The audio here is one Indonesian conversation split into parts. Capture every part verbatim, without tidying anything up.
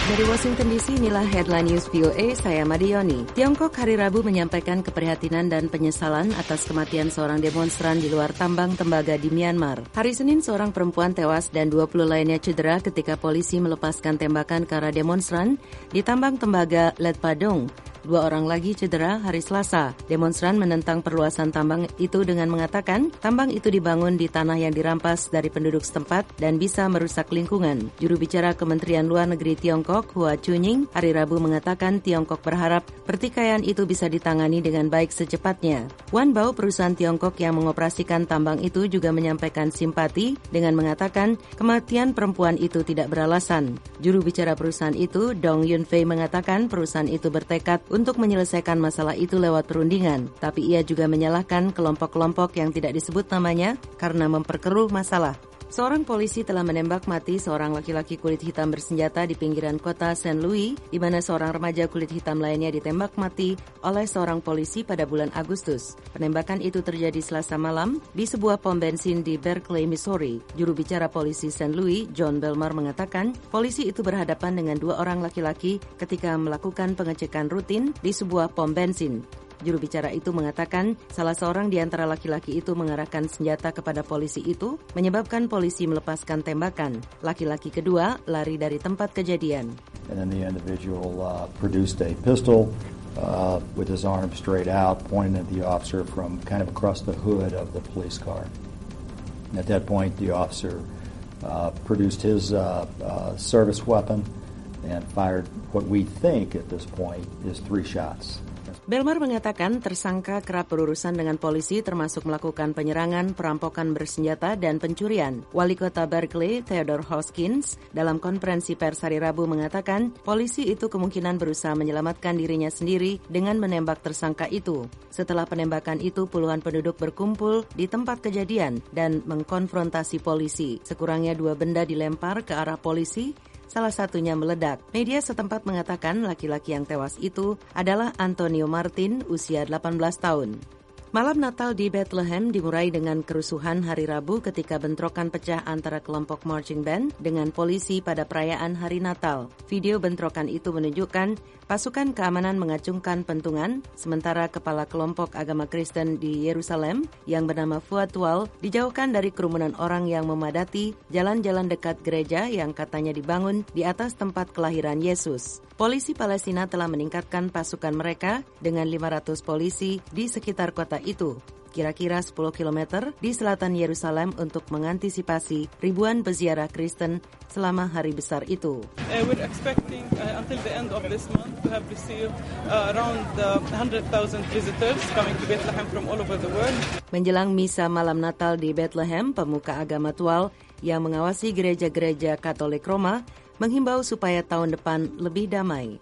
Dari Washington D C, inilah Headline News V O A, saya Madioni. Tiongkok hari Rabu menyampaikan keprihatinan dan penyesalan atas kematian seorang demonstran di luar tambang tembaga di Myanmar. Hari Senin, seorang perempuan tewas dan dua puluh lainnya cedera ketika polisi melepaskan tembakan ke arah demonstran di tambang tembaga Letpadong. Dua orang lagi cedera hari Selasa. Demonstran menentang perluasan tambang itu dengan mengatakan tambang itu dibangun di tanah yang dirampas dari penduduk setempat dan bisa merusak lingkungan. Juru bicara Kementerian Luar Negeri Tiongkok, Hua Chunying, hari Rabu mengatakan Tiongkok berharap pertikaian itu bisa ditangani dengan baik secepatnya. Wanbao, perusahaan Tiongkok yang mengoperasikan tambang itu, juga menyampaikan simpati dengan mengatakan kematian perempuan itu tidak beralasan. Juru bicara perusahaan itu, Dong Yunfei, mengatakan perusahaan itu bertekad untuk menyelesaikan masalah itu lewat perundingan, tapi ia juga menyalahkan kelompok-kelompok yang tidak disebut namanya karena memperkeruh masalah. Seorang polisi telah menembak mati seorang laki-laki kulit hitam bersenjata di pinggiran kota Saint Louis, di mana seorang remaja kulit hitam lainnya ditembak mati oleh seorang polisi pada bulan Agustus. Penembakan itu terjadi Selasa malam di sebuah pom bensin di Berkeley, Missouri. Juru bicara polisi Saint Louis, John Belmar, mengatakan polisi itu berhadapan dengan dua orang laki-laki ketika melakukan pengecekan rutin di sebuah pom bensin. Juru bicara itu mengatakan salah seorang di antara laki-laki itu mengarahkan senjata kepada polisi itu, menyebabkan polisi melepaskan tembakan. Laki-laki kedua lari dari tempat kejadian. And then the individual uh, produced a pistol uh, with his arm straight out, pointing at the officer from kind of across the hood of the police car. And at that point, the officer uh, produced his uh, uh, service weapon and fired what we think at this point is three shots. Belmar mengatakan tersangka kerap berurusan dengan polisi, termasuk melakukan penyerangan, perampokan bersenjata, dan pencurian. Wali kota Berkeley, Theodore Hoskins, dalam konferensi pers hari Rabu mengatakan polisi itu kemungkinan berusaha menyelamatkan dirinya sendiri dengan menembak tersangka itu. Setelah penembakan itu, puluhan penduduk berkumpul di tempat kejadian dan mengkonfrontasi polisi. Sekurangnya dua benda dilempar ke arah polisi, salah satunya meledak. Media setempat mengatakan laki-laki yang tewas itu adalah Antonio Martin, usia delapan belas tahun. Malam Natal di Bethlehem dimulai dengan kerusuhan hari Rabu ketika bentrokan pecah antara kelompok marching band dengan polisi pada perayaan hari Natal. Video bentrokan itu menunjukkan pasukan keamanan mengacungkan pentungan, sementara kepala kelompok agama Kristen di Yerusalem yang bernama Fuad Tual dijauhkan dari kerumunan orang yang memadati jalan-jalan dekat gereja yang katanya dibangun di atas tempat kelahiran Yesus. Polisi Palestina telah meningkatkan pasukan mereka dengan lima ratus polisi di sekitar kota itu, kira-kira sepuluh kilometer di selatan Yerusalem, untuk mengantisipasi ribuan peziarah Kristen selama hari besar itu. Uh, we're expecting uh, until the end of this month to have received uh, around uh, one hundred thousand visitors coming to Bethlehem from all over the world. Menjelang misa malam Natal di Bethlehem, pemuka agama Tual yang mengawasi gereja-gereja Katolik Roma menghimbau supaya tahun depan lebih damai.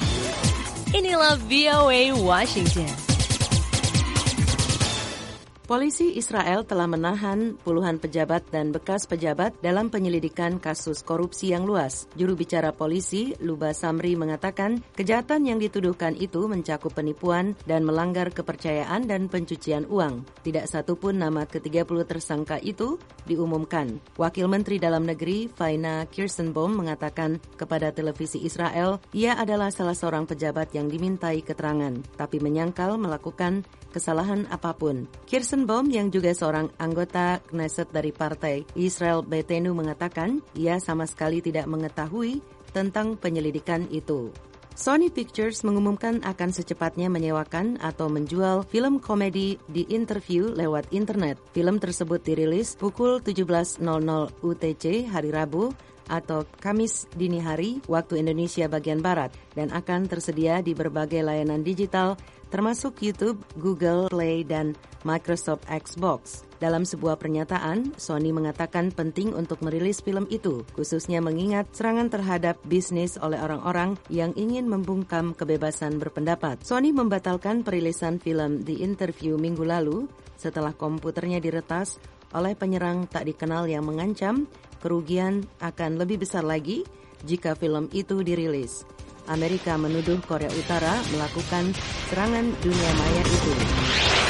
Inilah V O A Washington. Polisi Israel telah menahan puluhan pejabat dan bekas pejabat dalam penyelidikan kasus korupsi yang luas. Juru bicara polisi, Luba Samri, mengatakan kejahatan yang dituduhkan itu mencakup penipuan dan melanggar kepercayaan dan pencucian uang. Tidak satu pun nama ke tiga puluh tersangka itu diumumkan. Wakil Menteri Dalam Negeri Faina Kirstenbaum mengatakan kepada televisi Israel, ia adalah salah seorang pejabat yang dimintai keterangan, tapi menyangkal melakukan kesalahan apapun. Kirstenbaum, yang juga seorang anggota Knesset dari Partai Israel Beitenu, mengatakan ia sama sekali tidak mengetahui tentang penyelidikan itu. Sony Pictures mengumumkan akan secepatnya menyewakan atau menjual film komedi di Interview lewat internet. Film tersebut dirilis pukul tujuh belas U T C hari Rabu atau Kamis dini hari waktu Indonesia bagian Barat, dan akan tersedia di berbagai layanan digital termasuk YouTube, Google Play, dan Microsoft Xbox. Dalam sebuah pernyataan, Sony mengatakan penting untuk merilis film itu, khususnya mengingat serangan terhadap bisnis oleh orang-orang yang ingin membungkam kebebasan berpendapat. Sony membatalkan perilisan film The Interview minggu lalu setelah komputernya diretas oleh penyerang tak dikenal yang mengancam kerugian akan lebih besar lagi jika film itu dirilis. Amerika menuduh Korea Utara melakukan serangan dunia maya itu.